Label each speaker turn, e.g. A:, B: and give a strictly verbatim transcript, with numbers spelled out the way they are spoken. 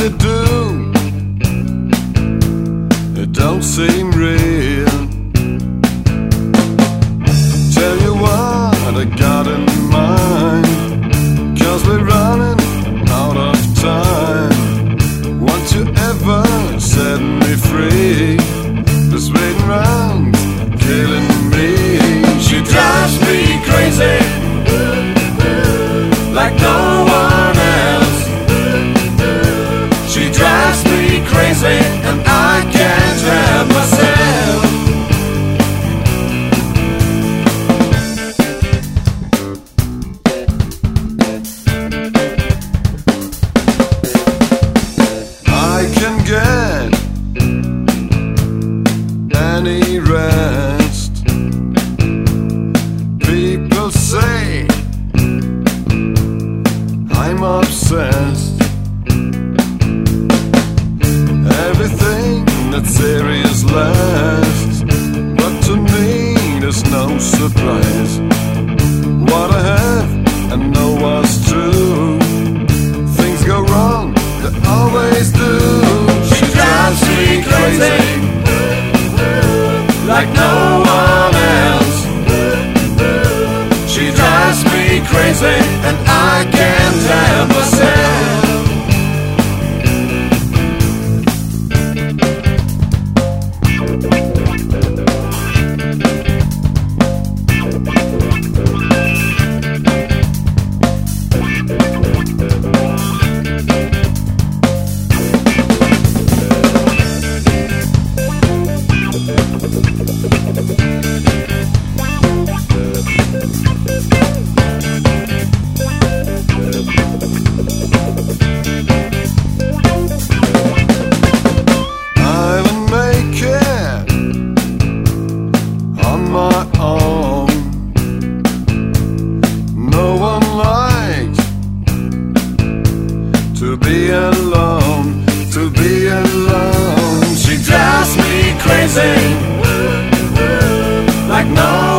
A: they do, it don't seem real. Tell you what I got in mind, 'cause we're running out of time. Won't you ever set me free? This waiting round, killing me. She drives me crazy, like no one else. She drives me crazy, and I can't help myself. I can get any rest. People say I'm obsessed. Everything that's serious lasts, but to me there's no surprise. What I have I know what's true. Things go wrong, they always do. She drives me crazy, like no one else. She drives me crazy, and I can't help myself. My own. No one likes to be alone, to be alone. She drives me crazy, like no